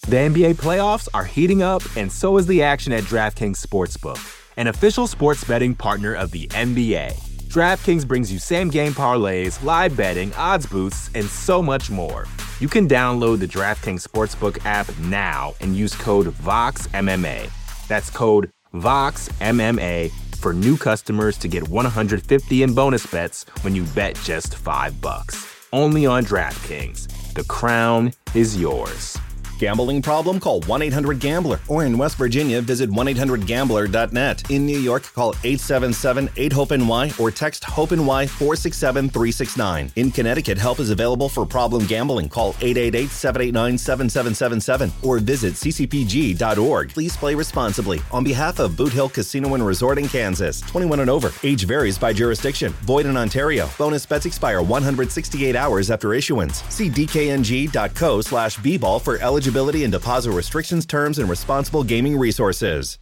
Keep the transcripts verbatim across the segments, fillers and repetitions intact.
The N B A playoffs are heating up, and so is the action at DraftKings Sportsbook, an official sports betting partner of the N B A. DraftKings brings you same-game parlays, live betting, odds boosts, and so much more. You can download the DraftKings Sportsbook app now and use code VOXMMA. That's code VOXMMA for new customers to get one hundred fifty in bonus bets when you bet just five bucks. Only on DraftKings. The crown is yours. Gambling problem? Call one eight hundred gambler. Or in West Virginia, visit one eight hundred gambler dot net. In New York, call eight seven seven eight hope N Y or text HOPE-NY four six seven three six nine. In Connecticut, help is available for problem gambling. Call eight eight eight seven eight nine seven seven seven seven or visit c c p g dot org. Please play responsibly. On behalf of Boot Hill Casino and Resort in Kansas, twenty-one and over. Age varies by jurisdiction. Void in Ontario. Bonus bets expire one hundred sixty-eight hours after issuance. See d k n g dot co slash b ball for eligibility and deposit restrictions, terms, and responsible gaming resources.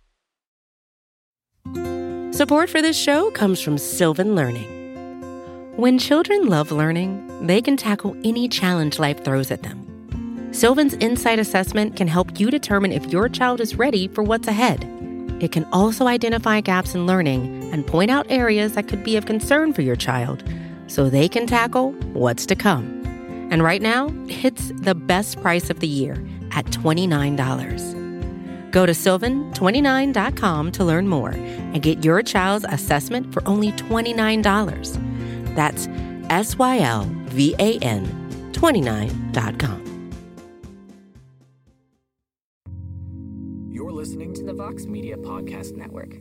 Support for this show comes from Sylvan Learning. When children love learning, they can tackle any challenge life throws at them. Sylvan's Insight Assessment can help you determine if your child is ready for what's ahead. It can also identify gaps in learning and point out areas that could be of concern for your child so they can tackle what's to come. And right now, it's the best price of the year at twenty-nine dollars. Go to sylvan twenty-nine dot com to learn more and get your child's assessment for only twenty-nine dollars. That's S Y L V A N twenty-nine dot com. You're listening to the Vox Media Podcast Network.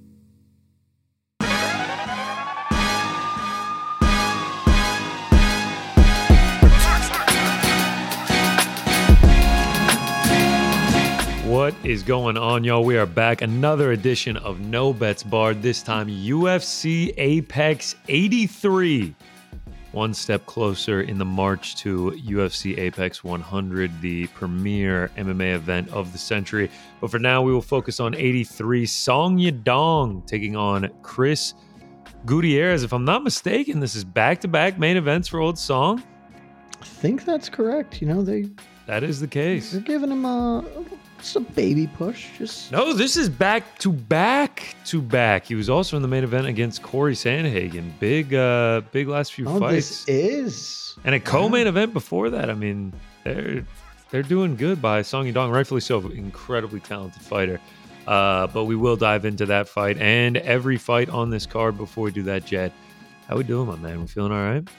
What is going on, y'all? We are back. Another edition of No Bets Barred. This time, U F C Apex eighty-three. One step closer in the march to U F C Apex one hundred, the premier M M A event of the century. But for now, we will focus on eighty-three. Song Yadong taking on Chris Gutierrez. If I'm not mistaken, this is back-to-back main events for Old Song. I think that's correct. You know, they... That is the case. They're giving him a... Just a baby push. Just No, this is back to back to back. He was also in the main event against Corey Sandhagen. Big, uh, big last few oh, fights. This is and a co-main yeah. event before that. I mean, they're they're doing good by Song Yadong, rightfully so. Incredibly talented fighter. Uh, but we will dive into that fight and every fight on this card before we do that. Jed, how we doing, my man? We feeling all right?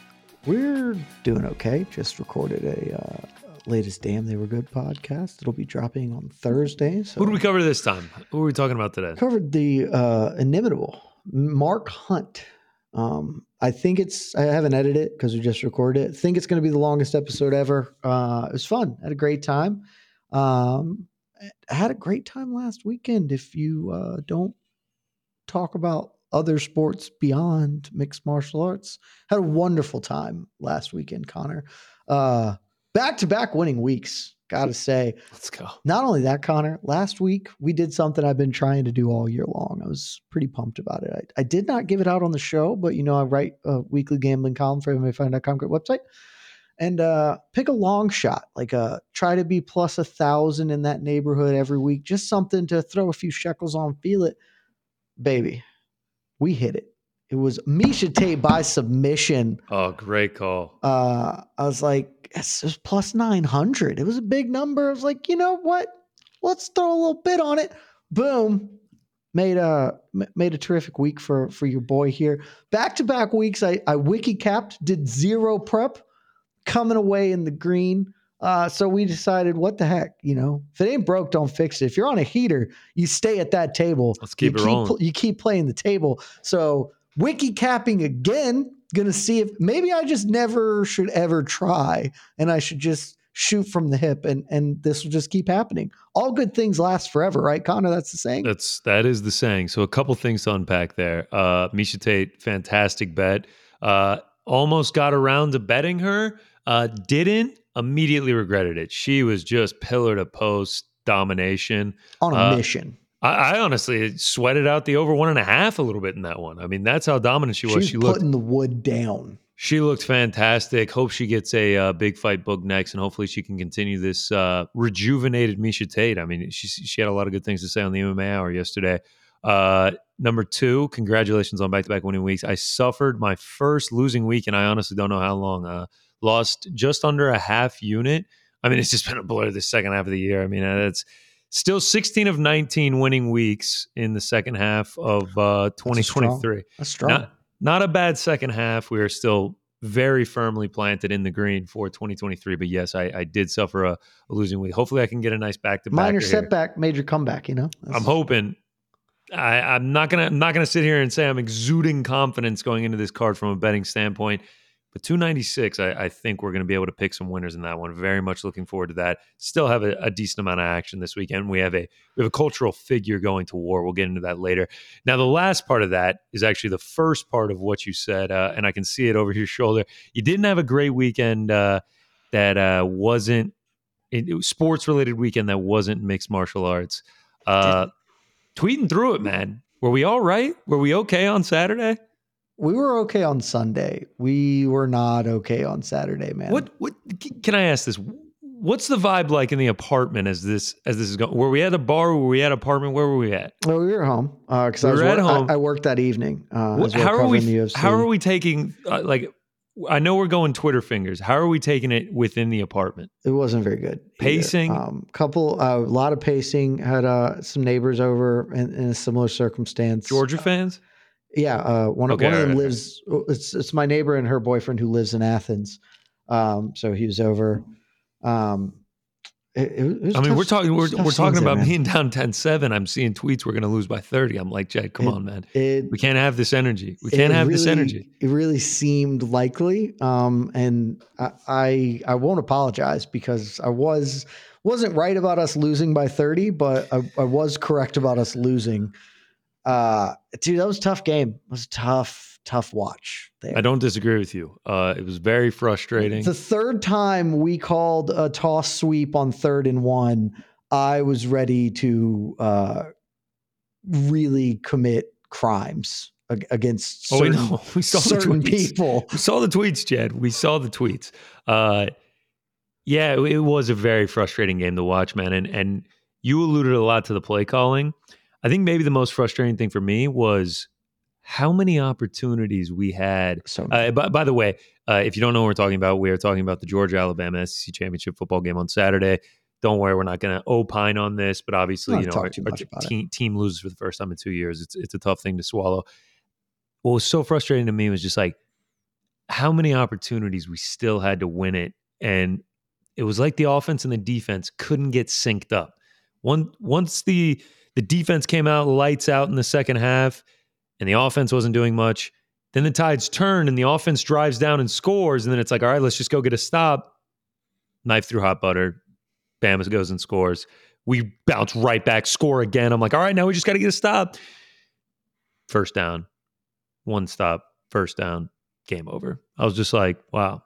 We're doing okay. Just recorded a. Uh, latest Damn They Were Good podcast. It'll be dropping on Thursday. So. Who did we cover this time? Who are we talking about today? Covered the uh, inimitable Mark Hunt. Um, I think it's, I haven't edited it because we just recorded it. I think it's going to be the longest episode ever. Uh, it was fun. I had a great time. Um, I had a great time last weekend. If you uh, don't talk about other sports beyond mixed martial arts, had a wonderful time last weekend, Connor. Uh, Back-to-back winning weeks, gotta say. Let's go. Not only that, Connor, last week we did something I've been trying to do all year long. I was pretty pumped about it. I, I did not give it out on the show, but, you know, I write a weekly gambling column for M M A Fighting dot com great website. And uh, pick a long shot, like a, try to be plus a thousand in that neighborhood every week. Just something to throw a few shekels on, feel it. Baby, we hit it. It was Miesha Tate by submission. Oh, great call. Uh, I was like, yes, it was plus nine hundred. It was a big number. I was like, you know what? Let's throw a little bit on it. Boom. Made a, made a terrific week for, for your boy here. Back-to-back weeks, I, I wiki capped, did zero prep, coming away in the green. Uh, so we decided, what the heck, you know, if it ain't broke, don't fix it. If you're on a heater, you stay at that table. Let's keep you it keep, rolling. You keep playing the table. So wiki capping again, gonna see if maybe I just never should ever try and I should just shoot from the hip and and this will just keep happening. All good things last forever, right, Connor? That's the saying. That's that is the saying. So a couple things to unpack there. Uh, Miesha Tate, fantastic bet. Uh, almost got around to betting her. Uh, didn't immediately regretted it. She was just pillar to post domination on a uh, mission. I, I honestly sweated out the over one and a half a little bit in that one. I mean, that's how dominant she was. She was she looked putting the wood down. She looked fantastic. Hope she gets a uh, big fight book next, and hopefully she can continue this uh, rejuvenated Miesha Tate. I mean, she she had a lot of good things to say on the M M A Hour yesterday. Uh, number two, congratulations on back-to-back winning weeks. I suffered my first losing week, and I honestly don't know how long. Uh, lost just under a half unit. I mean, it's just been a blur this second half of the year. I mean, it's still sixteen of nineteen winning weeks in the second half of uh, twenty twenty-three. That's strong. Not, not a bad second half. We are still very firmly planted in the green for twenty twenty-three. But yes, I, I did suffer a, a losing week. Hopefully I can get a nice back-to-back. Minor here. setback, major comeback, you know? That's, I'm hoping. I, I'm not gonna I'm not gonna sit here and say I'm exuding confidence going into this card from a betting standpoint. But two ninety-six, I, I think we're going to be able to pick some winners in that one. Very much looking forward to that. Still have a, a decent amount of action this weekend. We have a we have a cultural figure going to war. We'll get into that later. Now, the last part of that is actually the first part of what you said, uh, and I can see it over your shoulder. You didn't have a great weekend uh, that uh, wasn't it, it was sports related weekend that wasn't mixed martial arts. Uh, tweeting through it, man. Were we all right? Were we okay on Saturday? We were okay on Sunday. We were not okay on Saturday, man. What? What? Can I ask this? What's the vibe like in the apartment as this as this is going? Were we at a bar? Were we at an apartment? Where were we at? Well, we were home because we I was were at work, home. I, I worked that evening. Uh, what, as well how are we? the U F C. How are we taking? Uh, like, I know we're going Twitter fingers. How are we taking it within the apartment? It wasn't very good. Pacing, um, couple, uh, a lot of pacing. Had uh, some neighbors over in, in a similar circumstance. Georgia fans. Yeah, uh, one, okay, one of them right, lives. Right. It's it's my neighbor and her boyfriend who lives in Athens. Um, so he was over. Um, it, it was I mean, tough, we're talking we're we're talking about there, being down ten seven. I'm seeing tweets we're going to lose by thirty. I'm like, Jed, come it, on, man. It, we can't have this energy. We can't have really, this energy. It really seemed likely, um, and I, I I won't apologize because I was wasn't right about us losing by thirty, but I, I was correct about us losing. Uh, dude, that was a tough game. It was a tough, tough watch there. I don't disagree with you. Uh, it was very frustrating. The third time we called a toss sweep on third and one, I was ready to uh, really commit crimes against certain, oh, we know. We saw certain the tweets. people. We saw the tweets, Jed. We saw the tweets. Uh, yeah, it, it was a very frustrating game to watch, man. And, and you alluded a lot to the play calling. I think maybe the most frustrating thing for me was how many opportunities we had. So, uh, by, by the way, uh, if you don't know what we're talking about, we are talking about the Georgia-Alabama S E C Championship football game on Saturday. Don't worry, we're not going to opine on this, but obviously, Not you know, our, our team, team loses for the first time in two years. It's it's a tough thing to swallow. What was so frustrating to me was just like how many opportunities we still had to win it, and it was like the offense and the defense couldn't get synced up. One once the The defense came out lights out in the second half, and the offense wasn't doing much. Then the tides turned, and the offense drives down and scores, and then it's like, all right, let's just go get a stop. Knife through hot butter. Bama goes and scores. We bounce right back, score again. I'm like, all right, now we just got to get a stop. First down. One stop. First down. Game over. I was just like, wow.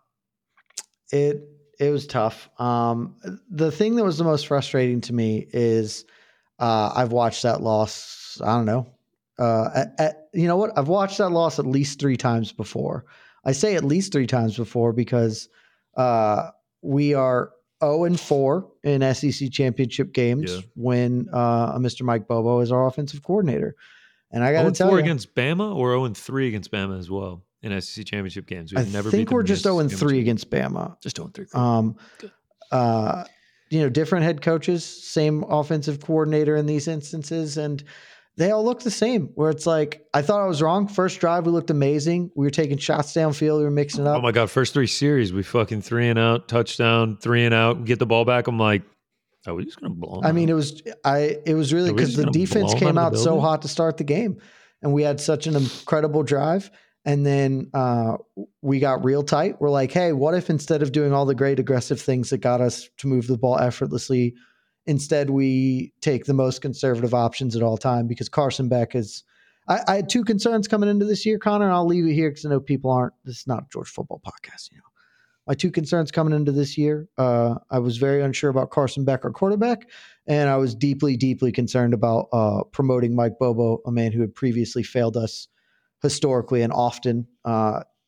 It it was tough. Um, the thing that was the most frustrating to me is – Uh, I've watched that loss. I don't know. Uh, at, at, you know what? I've watched that loss at least three times before. I say at least three times before because uh, we are zero and four in S E C championship games yeah. when uh, Mister Mike Bobo is our offensive coordinator. And I got to tell you, zero and four against Bama or zero and three against Bama as well in S E C championship games. We've I never think we're just zero and three against Bama. Just zero and three. Um, uh, you know, different head coaches, same offensive coordinator in these instances, and they all look the same. Where it's like, I thought I was wrong. First drive, we looked amazing. We were taking shots downfield. We were mixing it up. Oh my God, first three series, we fucking three and out, touchdown, three and out, get the ball back. I'm like, are we just gonna blow them I mean, out? it was I. It was really because the defense came out, out so hot to start the game, and we had such an incredible drive. And then uh, we got real tight. We're like, hey, what if instead of doing all the great aggressive things that got us to move the ball effortlessly, instead we take the most conservative options at all time? Because Carson Beck is – I had two concerns coming into this year, Connor, and I'll leave it here because I know people aren't – this is not a Georgia football podcast, you know. My two concerns coming into this year, uh, I was very unsure about Carson Beck, our quarterback, and I was deeply, deeply concerned about uh, promoting Mike Bobo, a man who had previously failed us historically and often. Uh,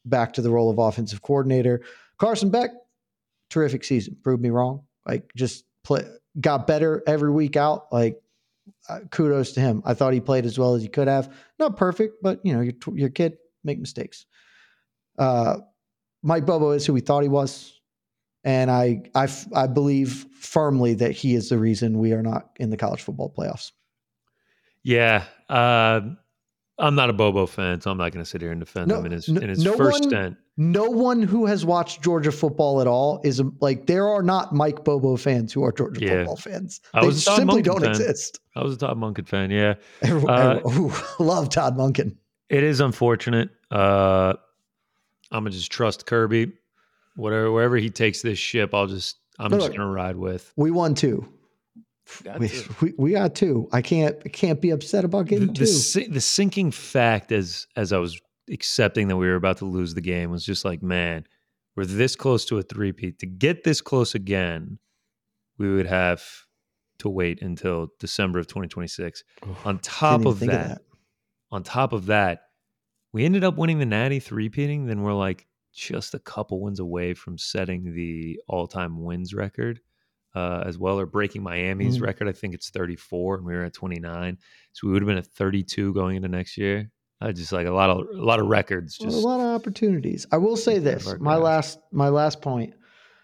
back to the role of offensive coordinator. Carson Beck, terrific season. Proved me wrong. Like just play, got better every week out. Like uh, kudos to him. I thought he played as well as he could have. Not perfect, but you know, your your kid make mistakes. Uh, Mike Bobo is who we thought he was. And I, I, I believe firmly that he is the reason we are not in the college football playoffs. Yeah. Uh, I'm not a Bobo fan, so I'm not going to sit here and defend No, him in his, no, in his no first one, stint. No one who has watched Georgia football at all is like, there are not Mike Bobo fans who are Georgia Yeah. football fans. I They was a Todd simply Monken don't fan. exist. I was a Todd Monken fan, yeah. Everyone, Uh, everyone, ooh, love Todd Monken. It is unfortunate. Uh, I'm going to just trust Kirby. Whatever, wherever he takes this ship, I'll just, I'm No, just look, going to ride with. We won two. Got We, two. we, we got two. I can't I can't be upset about The, getting the, two. si- the sinking fact as as I was accepting that we were about to lose the game was just like, man, we're this close to a three-peat. To get this close again, we would have to wait until December of twenty twenty-six. On top even of think that, of that. on top of that, we ended up winning the Natty three-peating. Then we're like just a couple wins away from setting the all-time wins record. Uh, as well, or breaking Miami's Mhm. record. I think it's thirty-four, and we were at twenty-nine, so we would have been at thirty-two going into next year. I just like a lot of a lot of records. Well, Just a lot of opportunities. I will say out of this: our my grasp. last my last point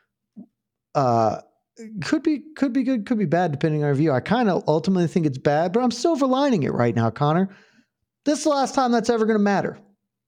uh, could be could be good, could be bad, depending on our view. I kind of ultimately think it's bad, but I'm silver lining it right now, Connor. This is the last time that's ever going to matter.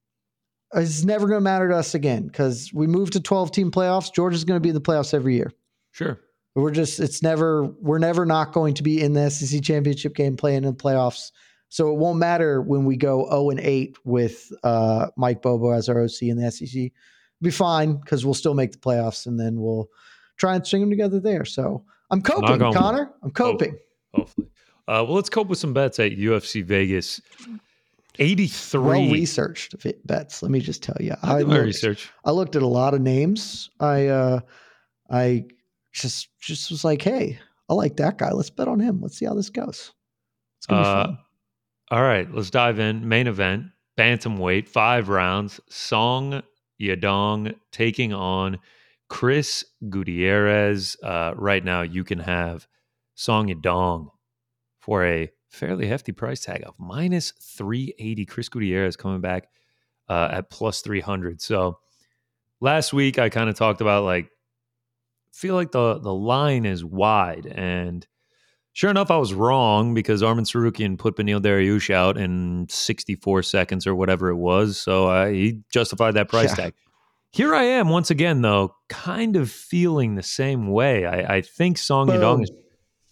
It's never going to matter to us again because we moved to twelve team playoffs. Georgia's going to be in the playoffs every year. Sure. We're just, it's never, we're never not going to be in the S E C championship game playing in the playoffs. So it won't matter when we go oh and eight with uh, Mike Bobo as our O C in the S E C. It'll be fine because we'll still make the playoffs and then we'll try and string them together there. So I'm coping, Knock on Connor. wood. I'm coping. Hopefully. Uh, well, let's cope with some bets at U F C Vegas. eighty-three. Well researched bets. Let me just tell you. I I did my looked, research. I looked at a lot of names. I, uh, I just, just was like, hey, I like that guy. Let's bet on him. Let's see how this goes. It's gonna Uh, be fun. All right, let's dive in. Main event, bantamweight, five rounds. Song Yadong taking on Chris Gutierrez. Uh, right now, you can have Song Yadong for a fairly hefty price tag of minus three eighty. Chris Gutierrez coming back uh, at plus three hundred. So last week, I kind of talked about like, feel like the the line is wide, and sure enough, I was wrong because Arman Sarukian put Beneil Dariush out in sixty-four seconds or whatever it was. So uh, he justified that price Yeah. tag. Here I am once again, though, kind of feeling the same way. I, I think Song Boom. Yadong is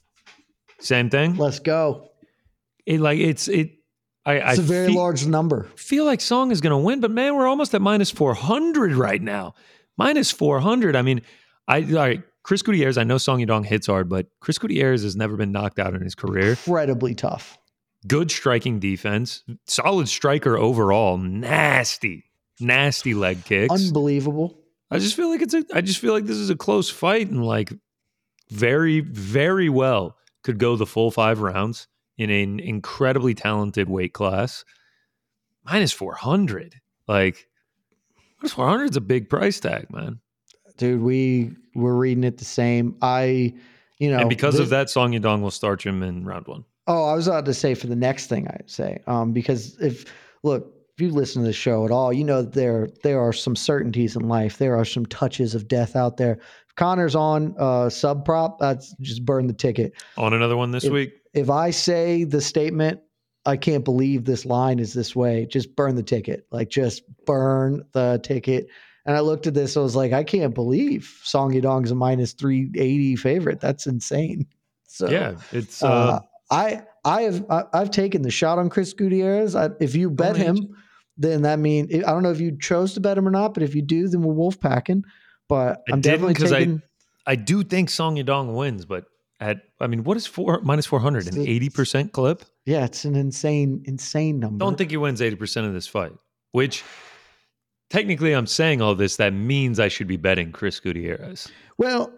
same thing. Let's go. It, like it's it. I, It's I a very feel, large number. feel like Song is going to win, but man, we're almost at minus four hundred right now. Minus four hundred. I mean, I all right. Chris Gutierrez, I know Song Yadong hits hard, but Chris Gutierrez has never been knocked out in his career. Incredibly tough. Good striking defense, solid striker overall, nasty, nasty leg kicks. Unbelievable. I just feel like it's a, I just feel like this is a close fight and like very, very well could go the full five rounds in an incredibly talented weight class. Minus four hundred. Like, minus four hundred is a big price tag, man. Dude, we were reading it the same. I, you know. And because the- of that, Song Yadong will start him in round one. Oh, I was about to say for the next thing I'd say, um, because if look, if you listen to the show at all, you know there there are some certainties in life. There are some touches of death out there. If Connor's on uh, sub prop, that's just burn the ticket. On another one this If- week. If I say the statement, I can't believe this line is this way, just burn the ticket. Like just burn the ticket. And I looked at this, I was like, I can't believe Song Yadong's a minus three eighty favorite. That's insane. So Yeah, it's uh, uh, I I have I, I've taken the shot on Chris Gutierrez. I, if you bet man. him, then that means I don't know if you chose to bet him or not. But if you do, then we're wolf packing. But I I'm didn't definitely 'cause I- taking. I do think Song Yadong wins, but at I mean, what is four minus four hundred? An It's- eighty percent clip? Yeah, it's an insane insane number. Don't think he wins eighty percent of this fight. Which technically, I'm saying all this. That means I should be betting Chris Gutierrez. Well,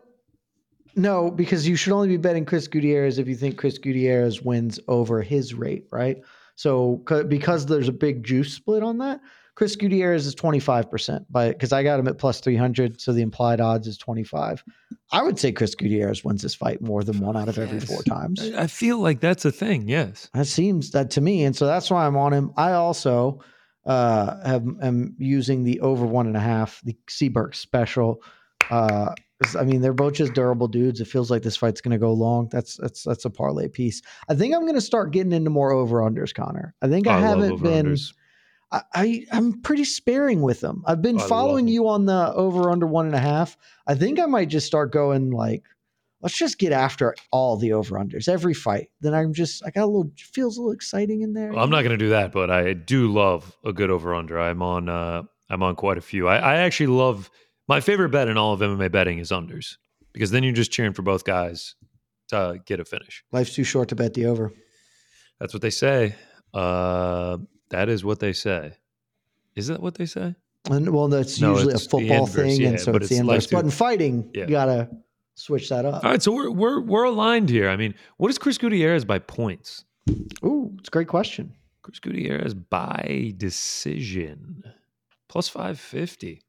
no, because you should only be betting Chris Gutierrez if you think Chris Gutierrez wins over his rate, right? So c- because there's a big juice split on that, Chris Gutierrez is twenty-five percent by because I got him at plus three hundred, so the implied odds is twenty-five. I would say Chris Gutierrez wins this fight more than one out of every Yes. four times. I feel like that's a thing. Yes. That seems that to me, and so that's why I'm on him. I also uh, have am using the over one and a half, the Seabrook special. Uh, I mean, they're both just durable dudes. It feels like this fight's going to go long. That's that's that's a parlay piece. I think I'm going to start getting into more over unders, Connor. I think I, I love haven't been. over-unders. I, I I'm pretty sparing with them. I've been I following love 'em. you on the over under one and a half. I think I might just start going like, let's just get after all the over unders every fight. Then I'm just I got a little feels a little exciting in there. Well, I'm not going to do that, but I do love a good over under. I'm on. Uh, I'm on quite a few. I, I actually love. My favorite bet in all of M M A betting is unders because then you're just cheering for both guys to get a finish. Life's too short to bet the over. That's what they say. Uh, that is what they say. Is that what they say? And well, that's No, usually a it's the football inverse, thing, yeah, and so but it's the it's inverse. like But to- in fighting, Yeah. you gotta switch that up. All right, so we're we're we're aligned here. I mean, what is Chris Gutierrez by points? Ooh, it's a great question. Chris Gutierrez by decision plus five fifty.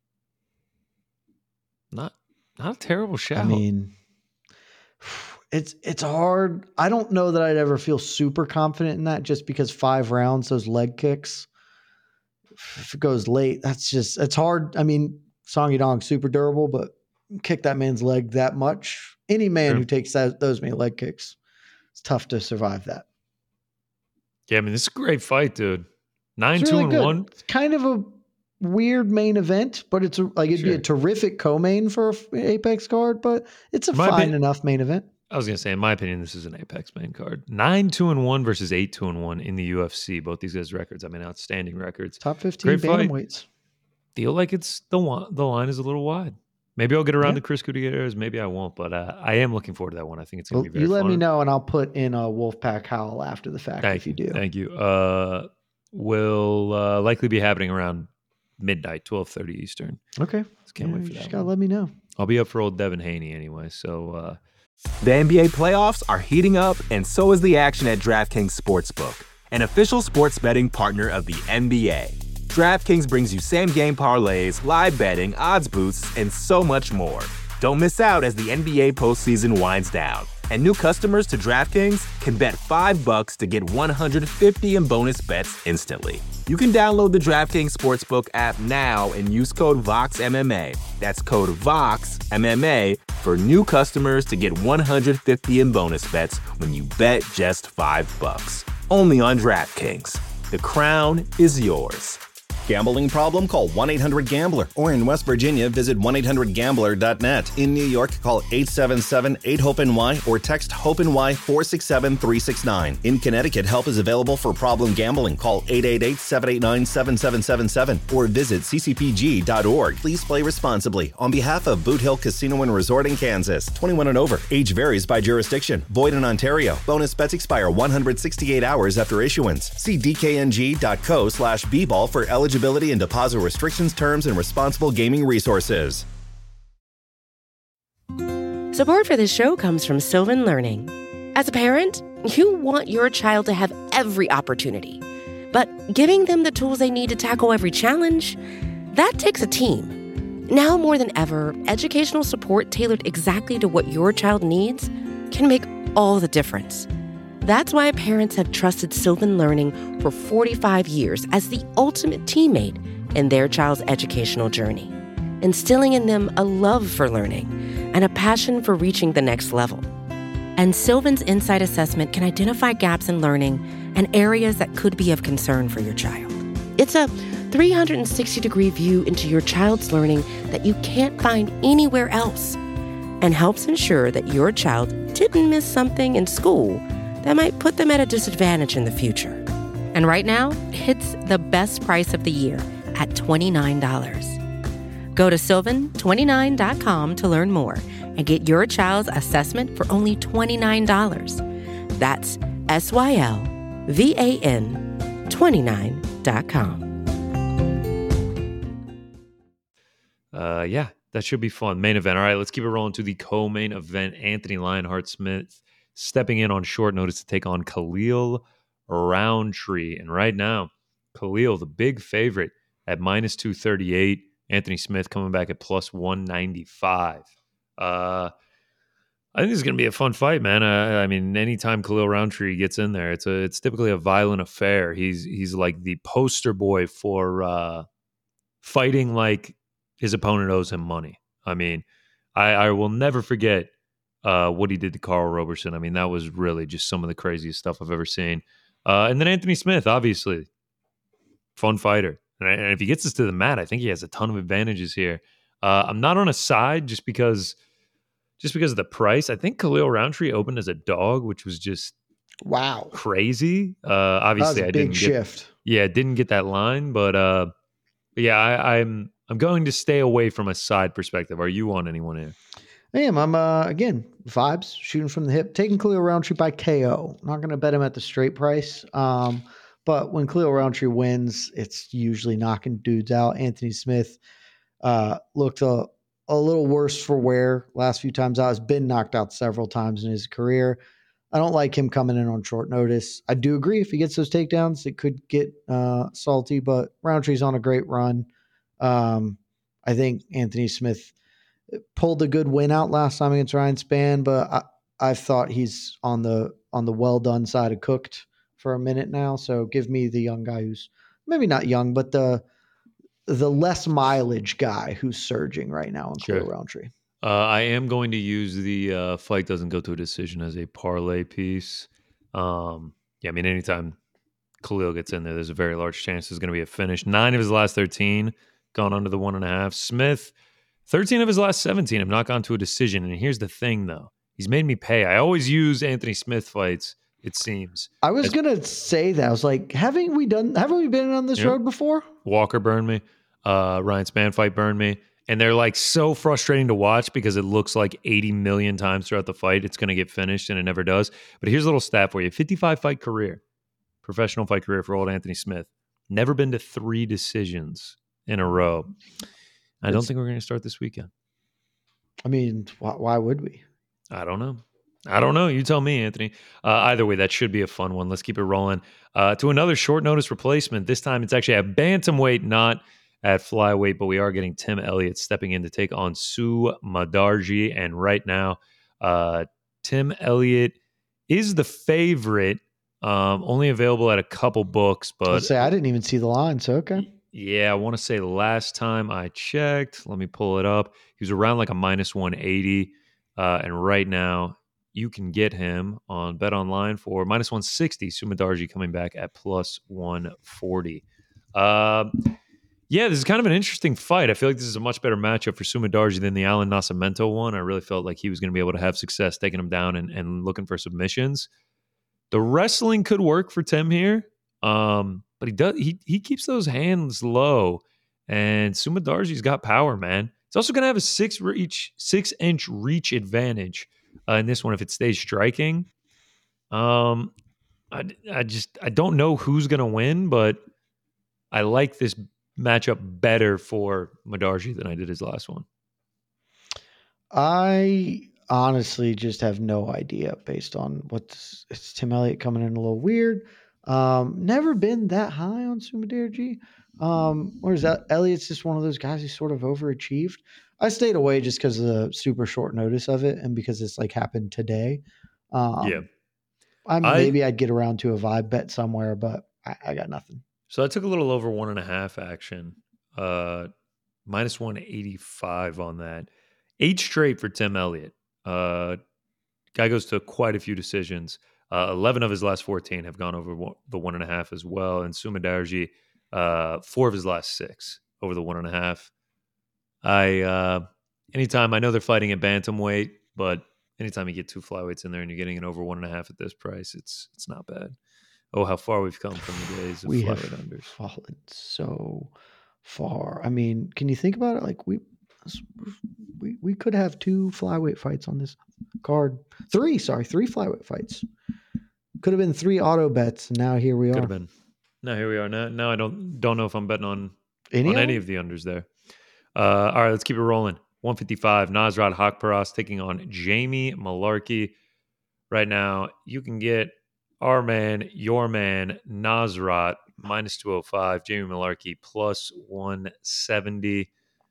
Not not a terrible shout. I mean, it's it's hard. I don't know that I'd ever feel super confident in that just because five rounds, those leg kicks, if it goes late, that's just, it's hard. I mean, Song Yadong, super durable, but kick that man's leg that much. Any man Sure. who takes that, those many leg kicks, it's tough to survive that. yeah, I mean, this is a great fight, dude. Nine, It's two, really and good. one. It's kind of a weird main event, but it's a, like it'd be Sure. a terrific co-main for a f- Apex card, but it's a My fine opinion- enough main event. I was gonna say, in my opinion, this is an Apex main card. Nine, two, and one versus eight, two, and one in the U F C. Both these guys' records, I mean, outstanding records. Top fifteen Great fight. bantamweights. Feel like it's the one, the line is a little wide. Maybe I'll get around Yeah. to Chris Gutierrez. Maybe I won't, but uh, I am looking forward to that one. I think it's gonna Well, be very you let fun. me know, and I'll put in a Wolfpack Howl after the fact Thank if you do. Thank you. Uh, will uh, likely be happening around midnight, twelve thirty Eastern. Okay. Just can't Yeah, wait you for just that. gotta one. let me know. I'll be up for old Devin Haney anyway. So uh, The N B A playoffs are heating up, and so is the action at DraftKings Sportsbook, an official sports betting partner of the N B A. DraftKings brings you same-game parlays, live betting, odds boosts, and so much more. Don't miss out as the N B A postseason winds down. And new customers to DraftKings can bet five bucks to get one hundred fifty in bonus bets instantly. You can download the DraftKings Sportsbook app now and use code VOXMMA. That's code VOXMMA for new customers to get one hundred fifty in bonus bets when you bet just five bucks. Only on DraftKings. The crown is yours. Gambling problem? Call one eight hundred gambler. Or in West Virginia, visit one eight hundred gambler dot net. In New York, call eight seven seven eight hope N Y or text HOPE-NY four six seven three six nine. In Connecticut, help is available for problem gambling. Call eight eight eight seven eight nine seven seven seven seven or visit c c p g dot org. Please play responsibly. On behalf of Boot Hill Casino and Resort in Kansas, twenty-one and over. Age varies by jurisdiction. Void in Ontario. Bonus bets expire one hundred sixty-eight hours after issuance. See d k n g dot co slash b ball for eligibility and deposit restrictions, terms, and responsible gaming resources. Support for this show comes from Sylvan Learning. As a parent, you want your child to have every opportunity, but giving them the tools they need to tackle every challenge, that takes a team. Now more than ever, educational support tailored exactly to what your child needs can make all the difference. That's why parents have trusted Sylvan Learning for forty-five years as the ultimate teammate in their child's educational journey, instilling in them a love for learning and a passion for reaching the next level. And Sylvan's Insight Assessment can identify gaps in learning and areas that could be of concern for your child. It's a three hundred sixty degree view into your child's learning that you can't find anywhere else, and helps ensure that your child didn't miss something in school that might put them at a disadvantage in the future. And right now, it's the best price of the year at twenty-nine dollars. Go to sylvan twenty-nine dot com to learn more and get your child's assessment for only twenty-nine dollars. That's S Y L V A N twenty-nine dot com. Uh, yeah, that should be fun. Main event. All right, let's keep it rolling to the co-main event. Anthony Lionheart Smith stepping in on short notice to take on Khalil Roundtree. And right now, Khalil, the big favorite, at minus two thirty-eight. Anthony Smith coming back at plus one ninety-five. Uh, I think this is going to be a fun fight, man. Uh, I mean, anytime Khalil Roundtree gets in there, it's a it's typically a violent affair. He's he's like the poster boy for uh, fighting like his opponent owes him money. I mean, I, I will never forget uh, what he did to Carl Roberson. I mean, that was really just some of the craziest stuff I've ever seen. Uh, and then Anthony Smith, obviously, fun fighter. And, and if he gets us to the mat, I think he has a ton of advantages here. Uh, I'm not on a side just because just because of the price. I think Khalil Roundtree opened as a dog, which was just wow, crazy. Uh, obviously, that was a I big didn't shift. Get, yeah, didn't get that line, but uh, yeah, I, I'm I'm going to stay away from a side perspective. Are you on anyone here? I am. I'm uh, again vibes shooting from the hip, taking Khalil Roundtree by K O. Not going to bet him at the straight price. Um, but when Khalil Roundtree wins, it's usually knocking dudes out. Anthony Smith uh, looked a, a little worse for wear last few times out. Has been knocked out several times in his career. I don't like him coming in on short notice. I do agree if he gets those takedowns, it could get uh, salty. But Roundtree's on a great run. Um, I think Anthony Smith pulled a good win out last time against Ryan Spann, but I, I've thought he's on the on the well done side of cooked for a minute now. So give me the young guy who's maybe not young, but the the less mileage guy who's surging right now in Sure. Khalil Roundtree. Uh, I am going to use the uh, fight doesn't go to a decision as a parlay piece. Um, yeah, I mean, anytime Khalil gets in there, there's a very large chance there's going to be a finish. Nine of his last thirteen gone under the one and a half. Smith, thirteen of his last seventeen have not gone to a decision. And here's the thing, though. He's made me pay. I always use Anthony Smith fights, it seems. I was As- going to say that. I was like, haven't we done, haven't we been on this Yep. road before? Walker burned me. Uh, Ryan Spann fight burned me. And they're like so frustrating to watch because it looks like eighty million times throughout the fight it's going to get finished and it never does. But here's a little stat for you. fifty-five fight career, professional fight career for old Anthony Smith. Never been to three decisions in a row. I don't It's- think we're going to start this weekend. I mean, why, why would we? I don't know. I don't know. You tell me, Anthony. Uh, either way, that should be a fun one. Let's keep it rolling. Uh, to another short notice replacement. This time it's actually at bantamweight, not at flyweight, but we are getting Tim Elliott stepping in to take on Sue Madarji. And right now, uh, Tim Elliott is the favorite, um, only available at a couple books. But Let's say I didn't even see the line, so okay. yeah, I want to say last time I checked, let me pull it up. He was around like a minus one eighty. Uh, and right now, you can get him on Bet Online for minus one sixty. Sue Madarji coming back at plus one forty. Uh, yeah, this is kind of an interesting fight. I feel like this is a much better matchup for Sue Madarji than the Alan Nascimento one. I really felt like he was going to be able to have success taking him down and, and looking for submissions. The wrestling could work for Tim here, um, but he does he he keeps those hands low, and Sue Madarji's got power, man. He's also going to have a six reach, six inch reach advantage uh, in this one if it stays striking. Um, I I just I don't know who's going to win, but I like this matchup better for Madarji than I did his last one. I honestly just have no idea based on what's it's Tim Elliott coming in a little weird. Um, never been that high on Sue Madarji. Um, or is that Elliott's just one of those guys who sort of overachieved? I stayed away just because of the super short notice of it and because it's like happened today. Um, Yeah. I I- maybe I'd get around to a vibe bet somewhere, but I, I got nothing. So I took a little over one and a half action, uh, minus one eighty-five on that. Eight straight for Tim Elliott. Uh, guy goes to quite a few decisions. Uh, eleven of his last fourteen have gone over one, the one and a half as well. And Sue Madarji, uh, four of his last six over the one and a half. I uh, anytime I know they're fighting at bantamweight, but anytime you get two flyweights in there and you're getting an over one and a half at this price, it's it's not bad. Oh, how far we've come from the days of We have flyweight unders. fallen so far. I mean, can you think about it? Like we, we, we could have two flyweight fights on this card. Three, sorry, three flyweight fights. Could have been three auto bets, and now here we Could are. have been. Now here we are. Now, now I don't don't know if I'm betting on Any on of any them? of the unders there. Uh, all right, let's keep it rolling. one fifty-five, Nasrat Hakparas taking on Jamie Malarkey. Right now, you can get Our man, your man, Nasrat, minus two oh five. Jamie Malarkey, plus one seventy.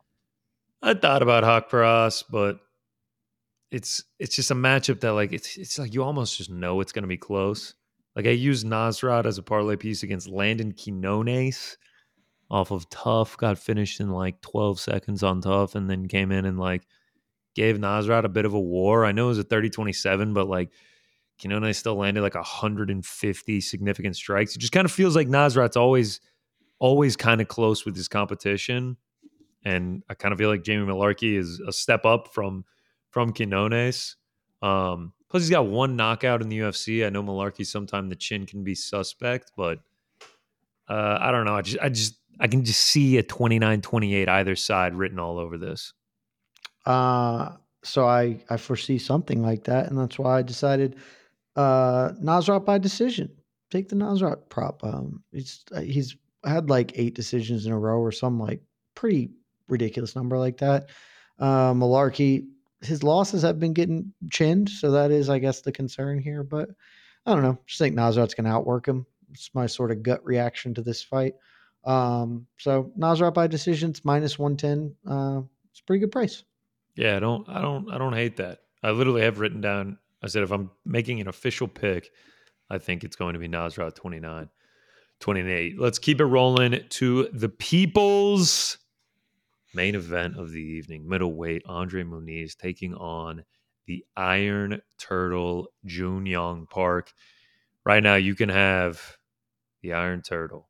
I thought about Haqparast, but it's it's just a matchup that, like, it's it's like you almost just know it's going to be close. Like, I used Nasrat as a parlay piece against Landon Quinones off of Tough, got finished in like twelve seconds on Tough, and then came in and like gave Nasrat a bit of a war. I know it was a thirty twenty-seven, but like Quinones still landed like one hundred fifty significant strikes. It just kind of feels like Nasrat's always, always kind of close with his competition. And I kind of feel like Jamie Malarkey is a step up from from Quinones. Um, plus, he's got one knockout in the U F C. I know Malarkey, sometimes the chin can be suspect, but uh, I don't know. I just, I just, I can just see a twenty-nine twenty-eight either side written all over this. Uh, so I, I foresee something like that, and that's why I decided uh, Nasrat by decision. Take the Nasrat prop. Um, he's he's had like eight decisions in a row or some like pretty ridiculous number like that. Uh, Malarkey, his losses have been getting chinned, so that is, I guess, the concern here. But I don't know. Just think Nasrat's going to outwork him. It's my sort of gut reaction to this fight. Um, so Nasrat by decisions minus one ten. Uh, it's a pretty good price. Yeah, I don't, I don't, I don't hate that. I literally have written down. I said if I'm making an official pick, I think it's going to be Nasrat twenty-nine twenty-eight. Let's keep it rolling to the people's main event of the evening. Middleweight, Andre Muniz taking on the Iron Turtle, Jun Yong Park. Right now, you can have the Iron Turtle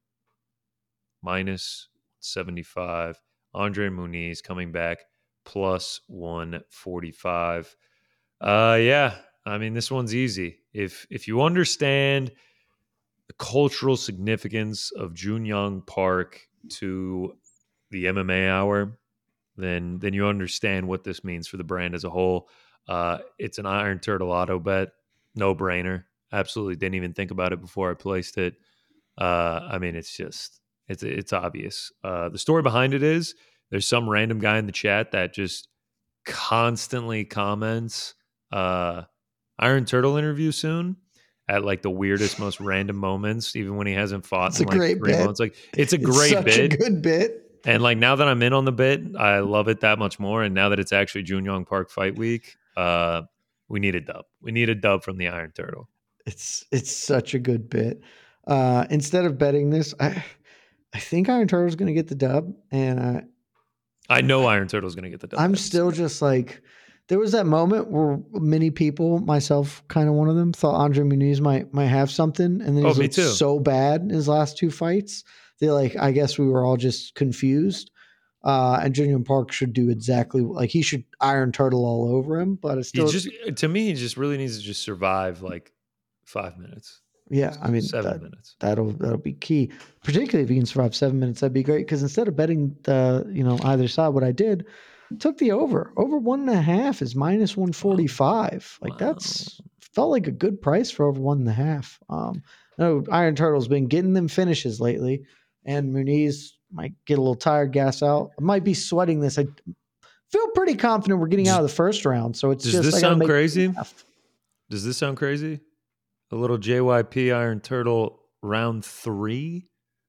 minus seventy-five. Andre Muniz coming back plus one forty-five. Uh, yeah, I mean, this one's easy. If if you understand the cultural significance of Jun Yong Park to the M M A hour, then then you understand what this means for the brand as a whole. Uh, it's an Iron Turtle auto bet, no brainer. Absolutely didn't even think about it before I placed it. Uh, I mean, it's just it's it's obvious. Uh, the story behind it is there's some random guy in the chat that just constantly comments uh, Iron Turtle interview soon at like the weirdest, most random moments, even when he hasn't fought It's in a like great three bit. months. Like it's a It's great such bit. a good bit. And like now that I'm in on the bit, I love it that much more. And now that it's actually Jun Yong Park Fight Week, uh, we need a dub. We need a dub from the Iron Turtle. It's it's such a good bit. Uh, instead of betting this, I I think Iron Turtle's going to get the dub, and I I know Iron Turtle's going to get the dub. I'm still just like, there was that moment where many people, myself kind of one of them, thought Andre Muniz might might have something, and then Oh, he me looked too. so bad in his last two fights. They like, I guess we were all just confused. Uh, and Junior Park should do exactly like he should Iron Turtle all over him, but it's He still just, to me, he just really needs to just survive like five minutes, yeah. I mean seven that, minutes. that'll that'll be key, particularly if he can survive seven minutes. That'd be great because instead of betting the you know either side, what I did took the over. Over one and a half is minus one forty five. Like Wow. that's felt like a good price for over one and a half. Um, I know Iron Turtle's been getting them finishes lately, and Muniz might get a little tired, gas out. I might be sweating this. I feel pretty confident we're getting Does- out of the first round. So it's Does just this I gotta sound make crazy? Does this sound crazy? A little J Y P Iron Turtle round three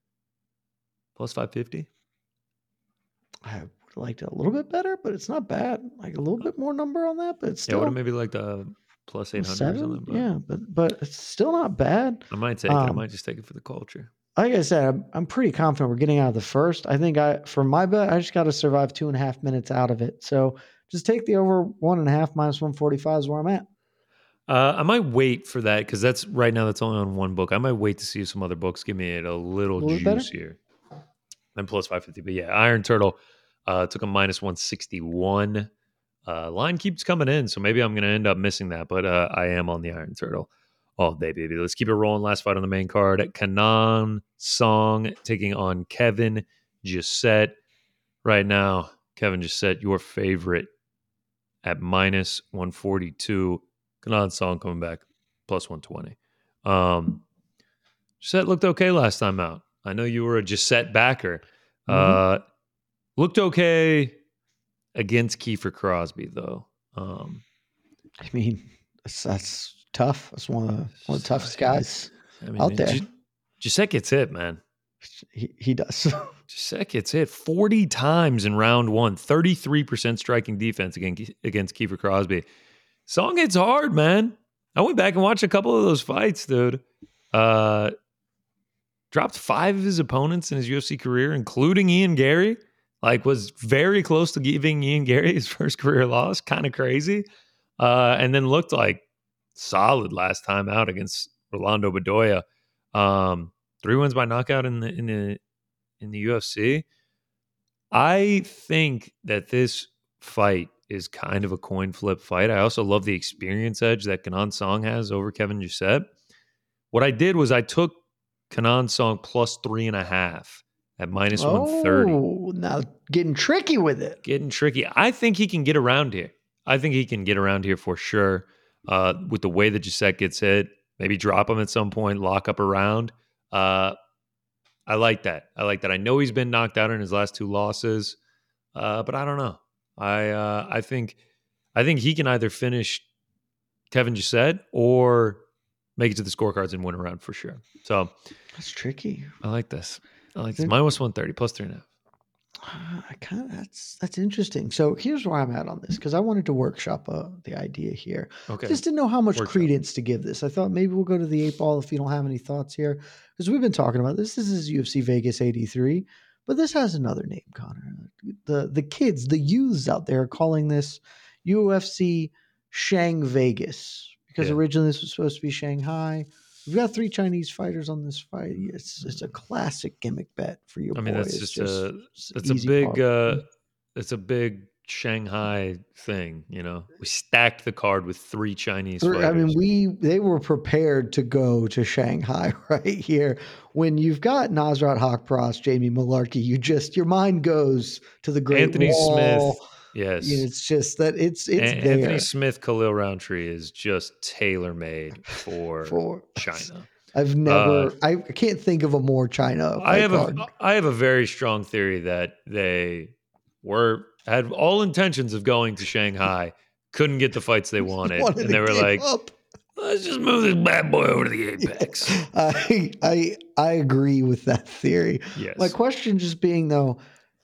plus five fifty. I would have liked it a little bit better, but it's not bad. Like a little bit more number on that, but it's Yeah, would still have maybe like the plus eight hundred or seven. something. But Yeah, but but it's still not bad. I might take it. I Um, might just take it for the culture. Like I said, I'm, I'm pretty confident we're getting out of the first. I think I, for my bet, I just got to survive two and a half minutes out of it. So just take the over one and a half minus one forty-five is where I'm at. Uh, I might wait for that because that's right now that's only on one book. I might wait to see if some other books give me it a little, A little bit better? juicier than plus five fifty. But yeah, Iron Turtle uh, took a minus one sixty-one. Uh, line keeps coming in, so maybe I'm going to end up missing that. But uh, I am on the Iron Turtle all day, baby. Let's keep it rolling. Last fight on the main card. Kanan Song taking on Kevin Gisette. Right now, Kevin Gisette, your favorite at minus one forty-two. Kanan Song coming back plus one twenty. Um, Gisette looked okay last time out. I know you were a Gisette backer. Uh, looked okay against Kiefer Crosby, though. Um, I mean, that's, that's tough. That's one of the, one of the toughest guys I mean, out there. G- Gisek gets hit, man. He, he does. Gisek gets hit forty times in round one, thirty-three percent striking defense against, against Kiefer Crosby. Song hits hard, man. I went back and watched a couple of those fights, dude. Uh, dropped five of his opponents in his U F C career, including Ian Gary. Like, was very close to giving Ian Gary his first career loss. Kind of crazy. Uh, and then looked like solid last time out against Rolando Bedoya. Um, three wins by knockout in the in the in the U F C. I think that this fight is kind of a coin flip fight. I also love the experience edge that Kenan Song has over Kevin Gisette. What I did was I took Kenan Song plus three and a half at minus oh, one thirty. Now getting tricky with it. Getting tricky. I think he can get around here. I think he can get around here for sure. Uh, with the way that Gisette gets hit, maybe drop him at some point, lock up around. Uh, I like that. I like that. I know he's been knocked out in his last two losses, uh, but I don't know. I uh, I think I think he can either finish Kevin Gisette or make it to the scorecards and win a round for sure. So that's tricky. I like this. I like this. Minus one thirty, plus three and a half. I kind of that's that's interesting. So here's where I'm at on this because I wanted to workshop uh, the idea here. Okay. I just didn't know how much Workshop. credence to give this. I thought maybe we'll go to the eight ball if you don't have any thoughts here because we've been talking about this. This is U F C Vegas eighty-three, but this has another name, Connor. The the kids, the youths out there are calling this U F C Shang Vegas because Yeah. originally this was supposed to be Shanghai. We've got three Chinese fighters on this fight. It's it's a classic gimmick bet for your I mean, boy. that's It's just, a it's that's a easy big parlay. uh, it's a big Shanghai thing. You know, we stacked the card with three Chinese Three- fighters. I mean, we they were prepared to go to Shanghai right here. When you've got Nasrat Haqparast, Jamie Malarkey, you just your mind goes to the Great Anthony Wall. Smith, yes. You know, it's just that it's it's An- there Anthony Smith, Khalil Roundtree is just tailor made for, for China. I've never. I can't think of a more China. I fight have card. a I have a very strong theory that they were had all intentions of going to Shanghai, couldn't get the fights they wanted, Wanted and to they were give like, up. let's just move this bad boy over to the Apex. I I I agree with that theory. Yes. My question just being though,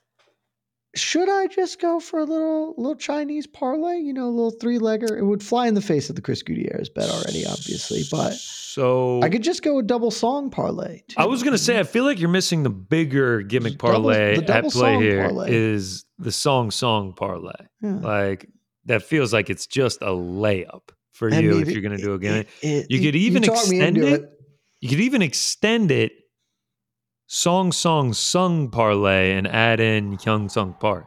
should I just go for a little little Chinese parlay? You know, a little three legger. It would fly in the face of the Chris Gutierrez bet already, obviously, but so I could just go with double song parlay. Too. I was gonna say, I feel like you're missing the bigger gimmick Double- parlay the double at play song here. parlay. Is the song song parlay. Yeah. Like that feels like it's just a layup for I you mean, if you're gonna do a it- gimmick. it- You could you even talked me extend into it. You could even extend it song song sung parlay and add in Hyung Sung Park.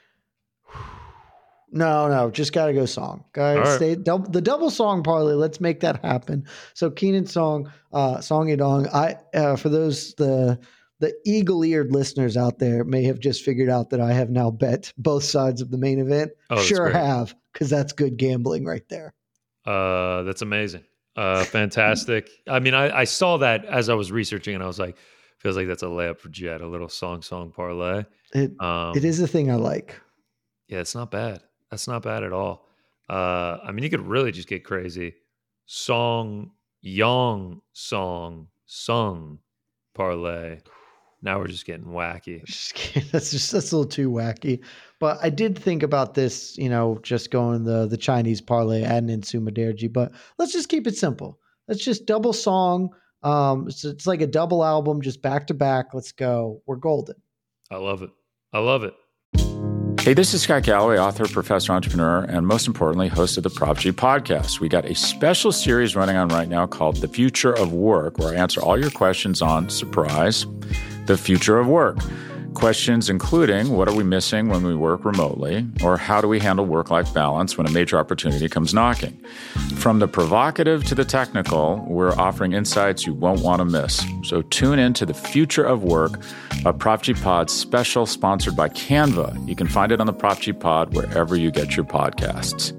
No, no, just got to go song. Guys, All right. stay double, the double song parlay. Let's make that happen. So Keenan Song, uh, Song Yadong. I uh, for those the the eagle-eared listeners out there may have just figured out that I have now bet both sides of the main event. Oh, that's sure great. have, because that's good gambling right there. Uh, that's amazing. Uh, fantastic. I mean, I, I saw that as I was researching, and I was like, feels like that's a layup for Jet, a little song song parlay. It Um, it is the thing I like. Yeah, it's not bad. That's not bad at all. Uh, I mean, you could really just get crazy. Song, Yong, song, sung, parlay. Now we're just getting wacky. Just kidding. That's just that's a little too wacky. But I did think about this, you know, just going the the Chinese parlay, adding in Sumaderji. But let's just keep it simple. Let's just double song. Um, it's, it's like a double album, just back to back. Let's go. We're golden. I love it. I love it. Hey, this is Scott Galloway, author, professor, entrepreneur, and most importantly, host of the Prop G podcast. We got a special series running on right now called The Future of Work, where I answer all your questions on, surprise, the future of work. Questions including, what are we missing when we work remotely? Or how do we handle work-life balance when a major opportunity comes knocking? From the provocative to the technical, we're offering insights you won't want to miss. So tune in to The Future of Work, a Prop G Pod special sponsored by Canva. You can find it on the Prop G Pod wherever you get your podcasts.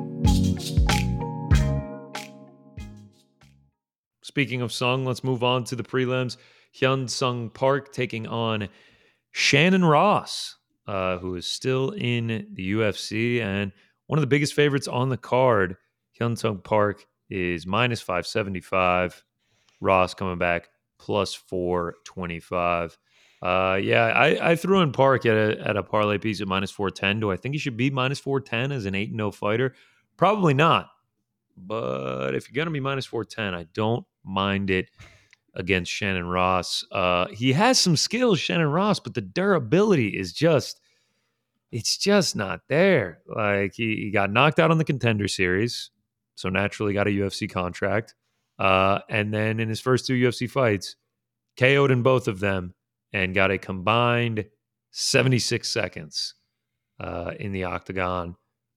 Speaking of Sung, let's move on to the prelims. Hyun Sung Park taking on Shannon Ross, uh, who is still in the U F C and one of the biggest favorites on the card. Hyun Sung Park is minus five seventy-five. Ross coming back plus four twenty-five. Uh, yeah, I, I threw in Park at a, at a parlay piece at minus four ten. Do I think he should be minus four ten as an eight and oh fighter? Probably not. But if you're going to be minus four ten, I don't mind it against Shannon Ross. Uh, he has some skills, Shannon Ross, but the durability is just, it's just not there. Like, he, he got knocked out on the Contender Series, so naturally got a U F C contract. Uh, and then in his first two U F C fights, K O'd in both of them and got a combined seventy-six seconds uh, in the octagon.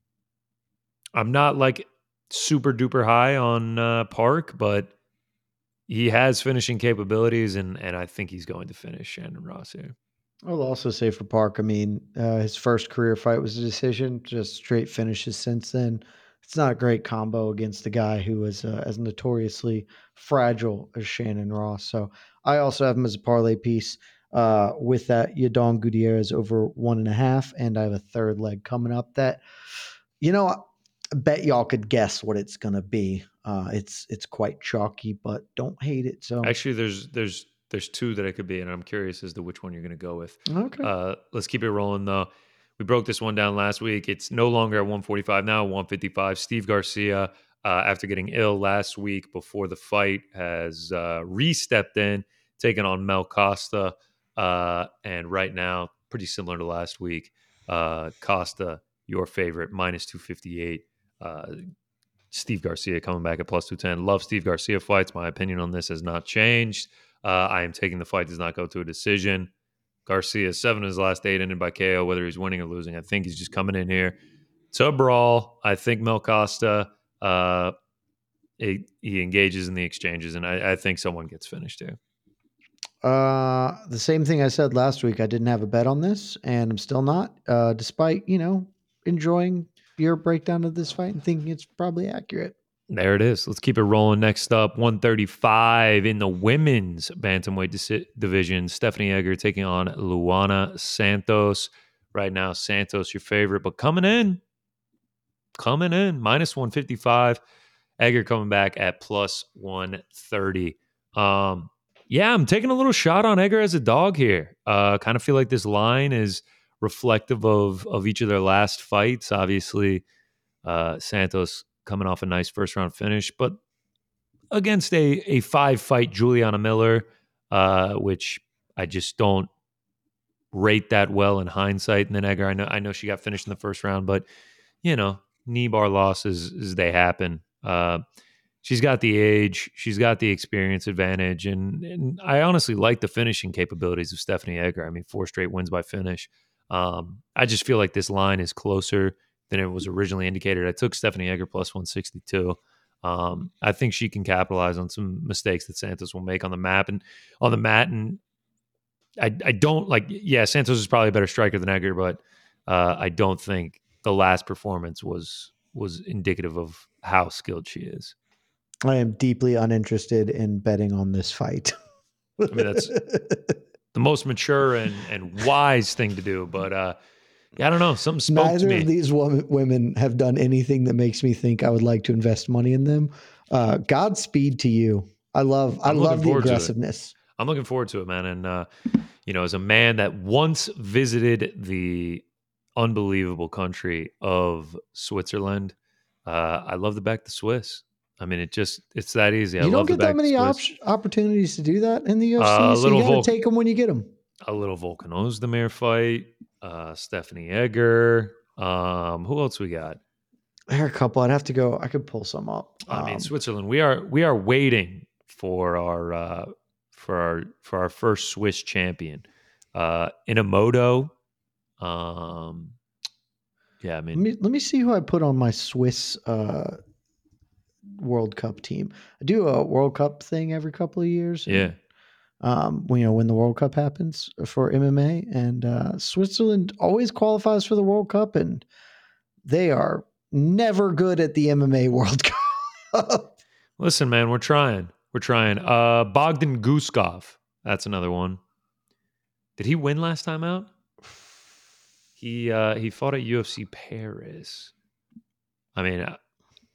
I'm not like super duper high on uh, Park, but he has finishing capabilities, and and I think he's going to finish Shannon Ross here. I'll also say for Park, I mean, uh, his first career fight was a decision, just straight finishes since then. It's not a great combo against a guy who is uh, as notoriously fragile as Shannon Ross. So I also have him as a parlay piece uh, with that Yadon Gutierrez over one and a half, and I have a third leg coming up that, you know, I bet y'all could guess what it's going to be. Uh, it's it's quite chalky, but don't hate it. So Actually, there's there's there's two that it could be, and I'm curious as to which one you're going to go with. okay. Uh, let's keep it rolling, though. We broke this one down last week. It's no longer at one forty-five, now at one fifty-five. Steve Garcia, uh, after getting ill last week before the fight, has uh, re-stepped in, taken on Mel Costa. Uh, and right now, pretty similar to last week, uh, Costa, your favorite, minus two fifty-eight. Uh, Steve Garcia coming back at plus two ten. Love Steve Garcia fights. My opinion on this has not changed. Uh, I am taking the fight does not go to a decision. Garcia, seven of his last eight ended by K O, whether he's winning or losing. I think he's just coming in here to brawl. I think Mel Costa, uh, he, he engages in the exchanges, and I, I think someone gets finished here. Uh, the same thing I said last week. I didn't have a bet on this, and I'm still not, uh, despite, you know, enjoying your breakdown of this fight and thinking it's probably accurate. There it is. Let's keep it rolling. Next up, one thirty-five in the women's bantamweight dis- division. Stephanie Egger taking on Luana Santos. Right now, Santos your favorite, but coming in, coming in, minus one fifty-five. Egger coming back at plus one thirty. Um, yeah, I'm taking a little shot on Egger as a dog here. Uh, kind of feel like this line is reflective of, of each of their last fights. Obviously, uh, Santos coming off a nice first round finish, but against a, a five fight Juliana Miller, uh, which I just don't rate that well in hindsight. And then Egger, I know, I know she got finished in the first round, but you know, knee bar losses as they happen. Uh, she's got the age, she's got the experience advantage. And, and I honestly like the finishing capabilities of Stephanie Egger. I mean, four straight wins by finish. Um, I just feel like this line is closer than it was originally indicated. I took Stephanie Egger plus one sixty-two. Um, I think she can capitalize on some mistakes that Santos will make on the map and on the mat. And I, I don't like, yeah, Santos is probably a better striker than Egger, but uh, I don't think the last performance was was indicative of how skilled she is. I am deeply uninterested in betting on this fight. I mean, that's the most mature and, and wise thing to do, but uh, yeah, I don't know. Something spoke Neither to me. of these woman, women have done anything that makes me think I would like to invest money in them. Uh, Godspeed to you. I love, I I'm love looking the forward to it. aggressiveness. I'm looking forward to it, man. And, uh, you know, as a man that once visited the unbelievable country of Switzerland, uh, I love to back the Swiss. I mean, it just, it's that easy. I You love don't to get that back many the op- Swiss. opportunities to do that in the U F C. Uh, so little you got to Volk- take them when you get them. A little Volkan Ozdemir fight, uh, Stephanie Egger. Um, who else we got? There are a couple. I'd have to go. I could pull some up. I mean, Um, Switzerland. We are we are waiting for our uh, for our for our first Swiss champion, uh, Inamoto. Um, yeah, I let mean, me let me see who I put on my Swiss uh, World Cup team. I do a World Cup thing every couple of years. yeah. Um, when, you know, when the World Cup happens for M M A, and uh, Switzerland always qualifies for the World Cup, and they are never good at the M M A World Cup. Listen, man, we're trying. We're trying. Uh, Bogdan Guskov. That's another one. Did he win last time out? He uh, he fought at U F C Paris. I mean, uh,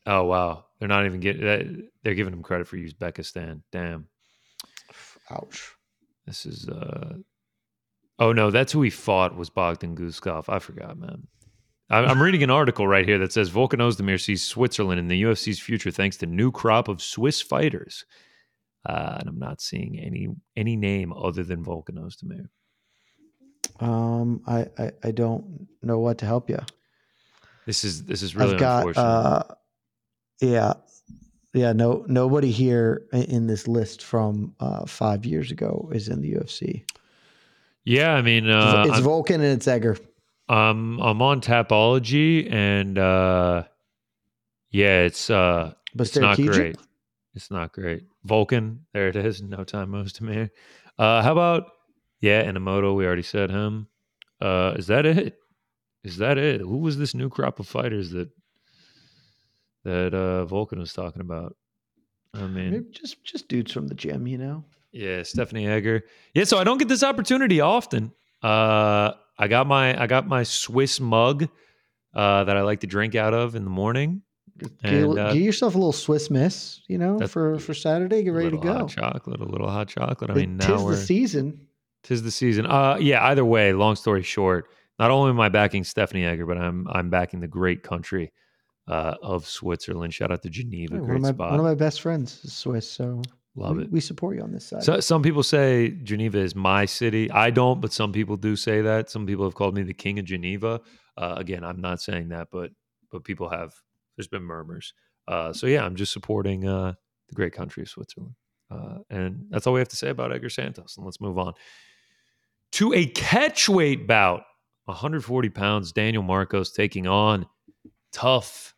Oh, wow. They're not even getting – they're giving him credit for Uzbekistan. Damn. Ouch. This is uh – oh, no, that's who he fought was Bogdan Guskov. I forgot, man. I'm reading an article right here that says Volkan Ozdemir sees Switzerland in the U F C's future thanks to new crop of Swiss fighters. Uh, and I'm not seeing any any name other than Volkan Ozdemir. Um, I, I I don't know what to help you. This is this is really I've got, unfortunate. Uh, yeah, yeah. No, nobody here in this list from uh, five years ago is in the U F C. Yeah, I mean, uh, it's I'm, Volkan and it's Egger. Um, I'm on Tapology, and uh, yeah, it's uh, it's not great. It's not great. Volkan, there it is. No time Ozdemir. Uh, how about yeah, Inamoto? We already said him. Uh, is that it? Is that it? Who was this new crop of fighters that that uh, Volkan was talking about? I mean, maybe just just dudes from the gym, you know. Yeah, Stephanie Egger. Yeah, so I don't get this opportunity often. Uh, I got my I got my Swiss mug uh, that I like to drink out of in the morning. And, uh, give yourself a little Swiss Miss, you know, for, for Saturday. Get ready to go. Hot chocolate, a little hot chocolate. I it, mean, now tis we're, the season. Tis the season. Uh, yeah. Either way, long story short, not only am I backing Stephanie Egger, but I'm I'm backing the great country uh, of Switzerland. Shout out to Geneva, yeah, great one of my, spot. One of my best friends is Swiss, so love we, it. We support you on this side. So some people say Geneva is my city. I don't, but some people do say that. Some people have called me the king of Geneva. Uh, again, I'm not saying that, but but people have. There's been murmurs. Uh, so yeah, I'm just supporting uh, the great country of Switzerland, uh, and that's all we have to say about Edgar Santos. And let's move on to a catchweight bout. one hundred forty pounds. Daniel Marcos taking on tough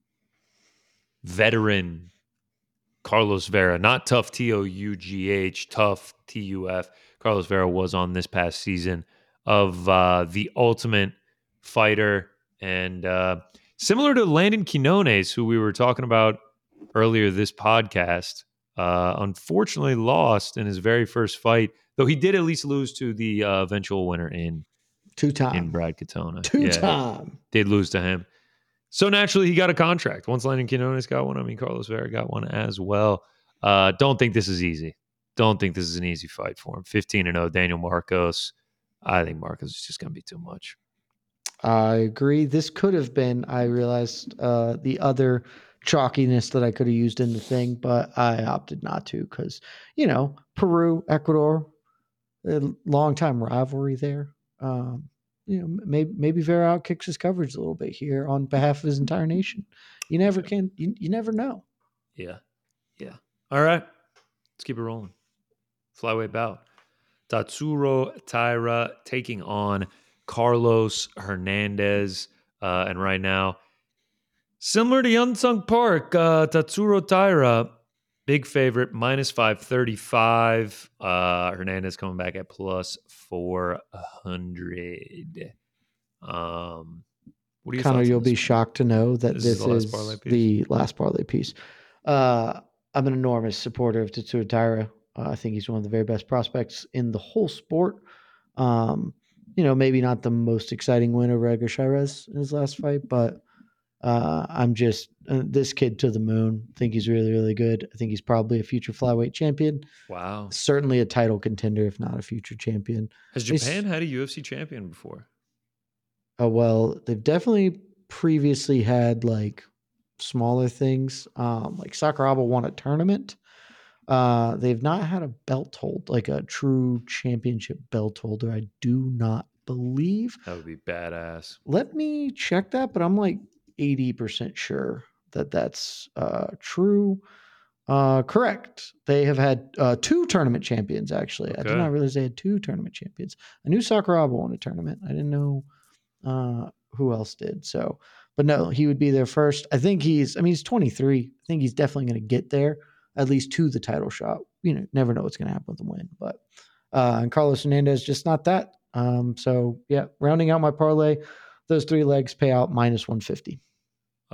veteran Carlos Vera. Not tough T O U G H, tough T U F. Carlos Vera was on this past season of uh, The Ultimate Fighter, and uh, similar to Landon Quinones, who we were talking about earlier this podcast, uh, unfortunately lost in his very first fight, though he did at least lose to the uh, eventual winner in two-time in Brad Katona. Two-time. Yeah, did lose to him. So naturally, he got a contract. Once Landon Quinones got one, I mean, Carlos Vera got one as well. Uh, don't think this is easy. Don't think this is an easy fight for him. fifteen and oh, Daniel Marcos. I think Marcos is just going to be too much. I agree. This could have been, I realized, uh, the other chalkiness that I could have used in the thing, but I opted not to because, you know, Peru, Ecuador, a long-time rivalry there. Um, you know, maybe maybe Vera outkicks his coverage a little bit here on behalf of his entire nation. You never can. You, you never know. Yeah, yeah. All right, let's keep it rolling. Flyweight bout. Tatsuro Taira taking on Carlos Hernandez, uh, and right now, similar to Yunsung Park, uh, Tatsuro Taira, big favorite, minus five thirty-five. Uh, Hernandez coming back at plus four hundred. Um, what do you Connor, you'll be one? shocked to know that this, this is, is the, the last parlay piece. Uh, I'm an enormous supporter of Tatsuro Taira. Uh, I think he's one of the very best prospects in the whole sport. Um, you know, maybe not the most exciting win over Edgar Chairez in his last fight, but uh, I'm just uh, this kid to the moon. I think he's really, really good. I think he's probably a future flyweight champion. Wow. Certainly a title contender, if not a future champion. Has Japan he's, had a U F C champion before? Oh, well, they've definitely previously had like smaller things. Um, like Sakuraba won a tournament. Uh, they've not had a belt hold, like a true championship belt holder. I do not believe. That would be badass. Let me check that, but I'm like eighty percent sure that that's uh, true. Uh, correct. They have had uh, two tournament champions, actually. Okay. I did not realize they had two tournament champions. I knew Sakuraba won a tournament. I didn't know uh, who else did. So, but no, he would be there first. I think he's, I mean, he's twenty-three. I think he's definitely going to get there. At least to the title shot. You know, never know what's going to happen with the win. But uh, and Carlos Hernandez, just not that. Um, so, yeah, rounding out my parlay, those three legs pay out minus one fifty. Uh,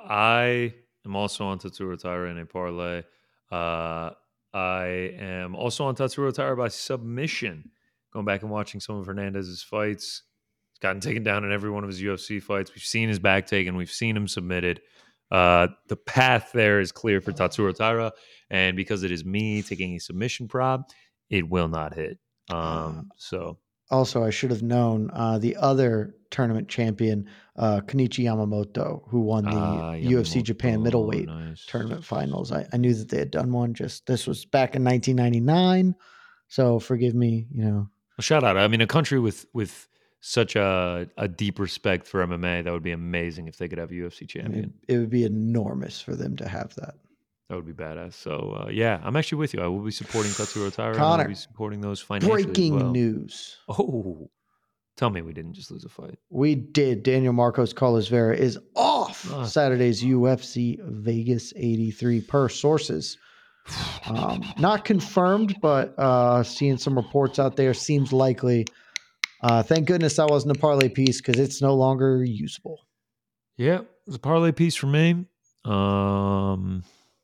I am also on Tatsuro Taira in a parlay. Uh, I am also on Tatsuro Taira by submission. Going back and watching some of Hernandez's fights. He's gotten taken down in every one of his U F C fights. We've seen his back taken. We've seen him submitted. Uh, the path there is clear for Tatsuro Taira, and because it is me taking a submission prop, it will not hit. Um, so also, I should have known uh, the other tournament champion, uh, Kenichi Yamamoto, who won the Ah, U F C Yamamoto, Japan middleweight nice. tournament finals. I, I knew that they had done one. Just this was back in nineteen ninety-nine, so forgive me. You know, well, shout out. I mean, a country with with such a a deep respect for M M A, that would be amazing if they could have a U F C champion. it, it would be enormous for them to have that. That would be badass. So, uh, yeah, I'm actually with you. I will be supporting Tatsuro Taira. Connor, and I'll be supporting those financially breaking as well. news. Oh, tell me we didn't just lose a fight. We did. Daniel Marcos Carlos Vera is off Ah. Saturday's U F C Vegas eighty-three per sources. Um, not confirmed, but uh, seeing some reports out there seems likely. Uh, thank goodness that wasn't a parlay piece because it's no longer usable. Yeah, it was a parlay piece for me. Um,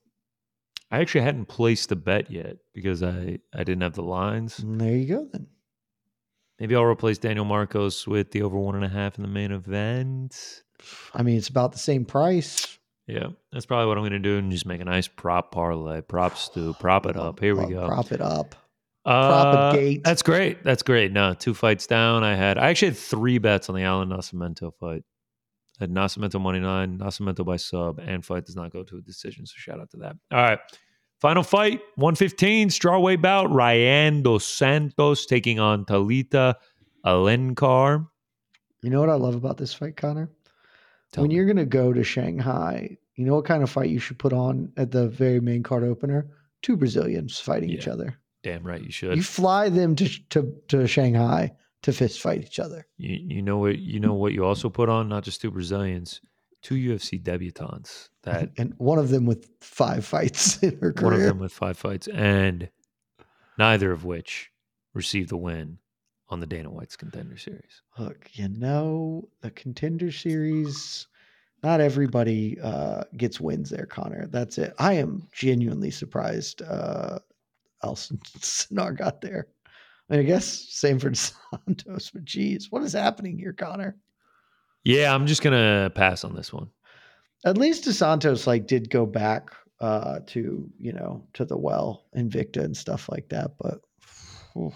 I actually hadn't placed a bet yet because I, I didn't have the lines. And there you go then. Maybe I'll replace Daniel Marcos with the over one and a half in the main event. I mean, it's about the same price. Yeah, that's probably what I'm going to do, and just make a nice prop parlay. Prop stew. Prop it up. Here we Uh, go. Prop it up. Uh, Propagate. That's great. That's great. No, two fights down. I had I actually had three bets on the Alan Nascimento fight. I had Nascimento money line, Nascimento by sub, and fight does not go to a decision. So shout out to that. All right. Final fight, one fifteen, strawweight bout. Ryan Dos Santos taking on Talita Alenkar. You know what I love about this fight, Connor? Tell when me. you're going to go to Shanghai, you know what kind of fight you should put on at the very main card opener? Two Brazilians fighting each Yeah. other. Damn right you should. You fly them to, to to Shanghai to fist fight each other. You, you know what you know what you also put on? Not just two Brazilians, two U F C debutantes. That And one of them with five fights in her career. one of them with five fights, and neither of which received a win on the Dana White's Contender Series. Look, you know, the Contender Series, not everybody uh, gets wins there, Connor. That's it. I am genuinely surprised uh, Elson Sinar got there. I mean, I guess same for Santos, but geez, what is happening here, Connor? Yeah, I'm just gonna pass on this one. At least DeSantos like did go back uh, to, you know, to the well, Invicta and stuff like that. But whew,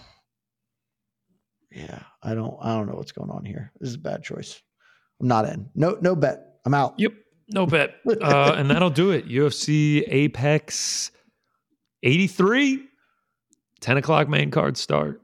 yeah, I don't, I don't know what's going on here. This is a bad choice. I'm not in. No, no bet. I'm out. Yep, no bet. Uh, and that'll do it. U F C Apex eighty-three, ten o'clock main card start.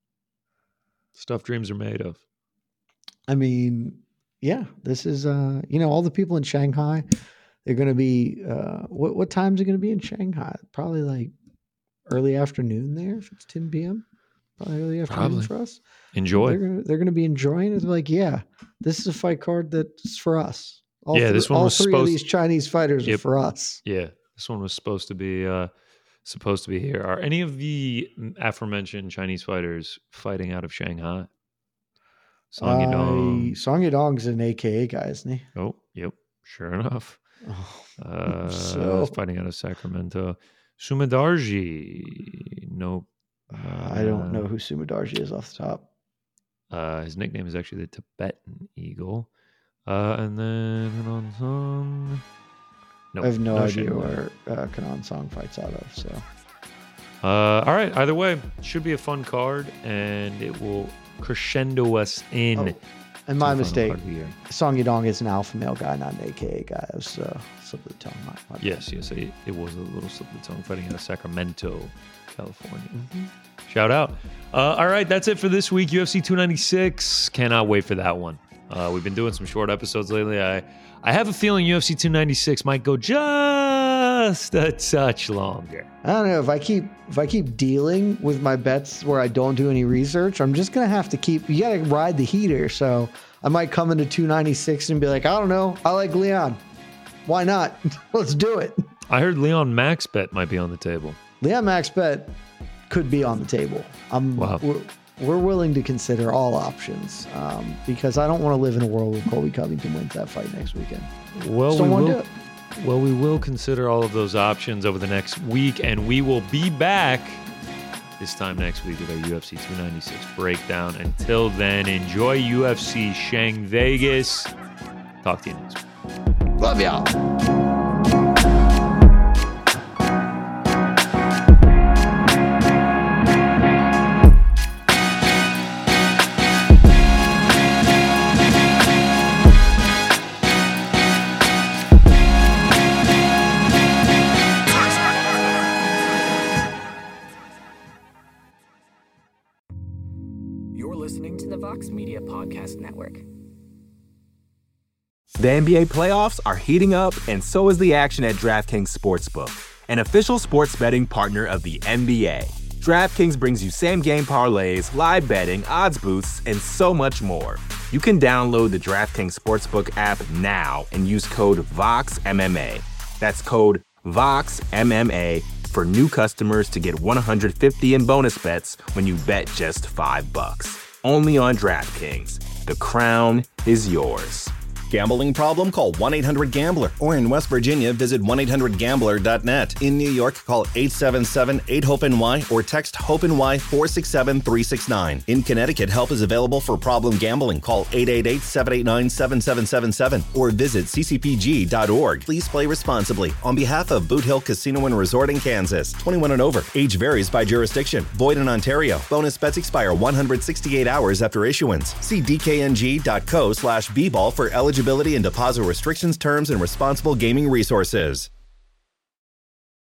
Stuff dreams are made of. I mean, yeah, this is, uh, you know, all the people in Shanghai, they're going to be, uh, what, what times are going to be in Shanghai? Probably like early afternoon there if it's ten p.m. Probably early afternoon Probably. for us. Enjoy. They're gonna, they're gonna be enjoying it. They're like, yeah, this is a fight card that's for us. All Yeah, three, this one all was three of supposed- these Chinese fighters Yep. are for us. Yeah, this one was supposed to be uh, supposed to be here. Are any of the aforementioned Chinese fighters fighting out of Shanghai? Song Yadong. Song Yadong's an A K A guy, isn't he? Oh, yep. Sure enough. Oh, Uh, So- fighting out of Sacramento. Sumadarji. Nope. I don't know who Sumadarji is off the top. Uh, his nickname is actually the Tibetan Eagle. Uh, and then Hanan Song. Nope, I have no, idea Shanghai. where uh, Kanan Song fights out of. So Uh, all right. Either way, should be a fun card, and it will crescendo us in. Oh, to and my the final mistake. card of the year. Song Yadong is an alpha male guy, not an A K A guy. I was uh, slip of the tongue. My, my bad. Yes, yes, it, it was a little slip of the tongue fighting out of Sacramento, California. Mhm. Shout out. Uh, all right, that's it for this week. U F C two ninety-six. Cannot wait for that one. Uh, we've been doing some short episodes lately. I, I have a feeling U F C two ninety-six might go just a touch longer. I don't know if I keep if I keep dealing with my bets where I don't do any research. I'm just gonna have to keep. You gotta ride the heater. So I might come into two ninety-six and be like, I don't know. I like Leon. Why not? Let's do it. I heard Leon Max bet might be on the table. Leon Max bet could be on the table. I'm. Wow. We're, we're willing to consider all options um, because I don't want to live in a world where Colby Covington wins that fight next weekend. Well, Just we don't want to will. do it. Well, we will consider all of those options over the next week, and we will be back this time next week with our U F C two ninety-six breakdown. Until then, enjoy U F C Shang Vegas. Talk to you next week. Love y'all. listening to the Vox Media Podcast Network. The N B A playoffs are heating up, and so is the action at DraftKings Sportsbook, an official sports betting partner of the N B A. DraftKings brings you same-game parlays, live betting, odds boosts, and so much more. You can download the DraftKings Sportsbook app now and use code VOXMMA. That's code VOXMMA for new customers to get one hundred fifty in bonus bets when you bet just five bucks. Only on DraftKings. The crown is yours. Gambling problem? Call one eight hundred gambler. Or in West Virginia, visit one eight hundred gambler dot net. In New York, call eight seven seven, eight, hope N Y or text HOPE-NY four six seven, three six nine. In Connecticut, help is available for problem gambling. Call eight eight eight, seven eight nine, seven seven seven seven or visit c c p g dot org. Please play responsibly. On behalf of Boot Hill Casino and Resort in Kansas, twenty-one and over. Age varies by jurisdiction. Void in Ontario. Bonus bets expire one hundred sixty-eight hours after issuance. See d k n g dot co slash b ball for eligibility and deposit restrictions, terms, and responsible gaming resources.